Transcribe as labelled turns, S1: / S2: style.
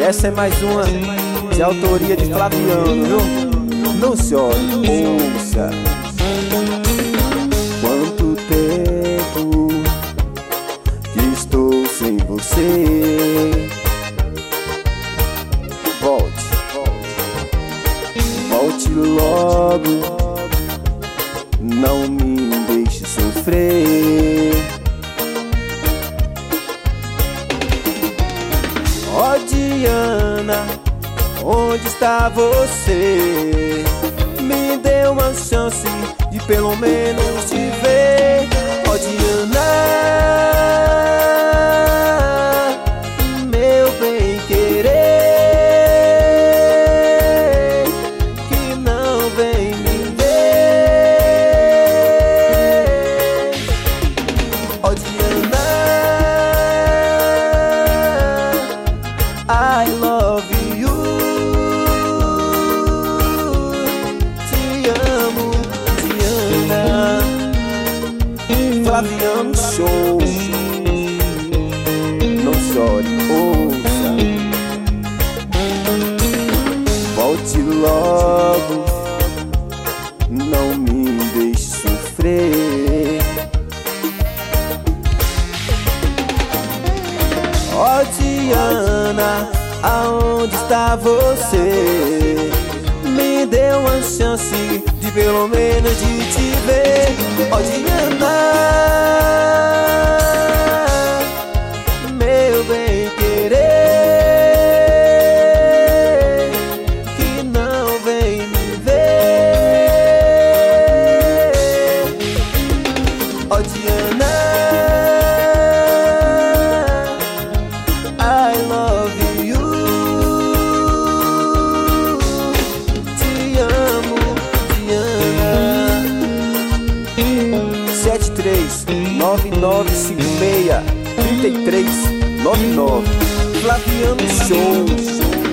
S1: Essa é mais uma de autoria de Flaviano, viu? Não chore, ouça. Quanto tempo que estou sem você? Volte logo, não me deixe sofrer. Oh Diana, onde está você? Me dê uma chance de pelo menos te ver. Oh Diana, meu bem querer, que não vem me ver. Oh Diana, I love you. Te amo, Diana. Flaviano Show. Não chore, ouça. Volte logo, não me deixe sofrer. Oh Diana, aonde está você? Me dê uma chance de pelo menos de te ver. Oh Diana, meu bem querer, que não vem me ver. Oh Diana, I love you. Te amo, Diana. 7399563399 Flaviano Show.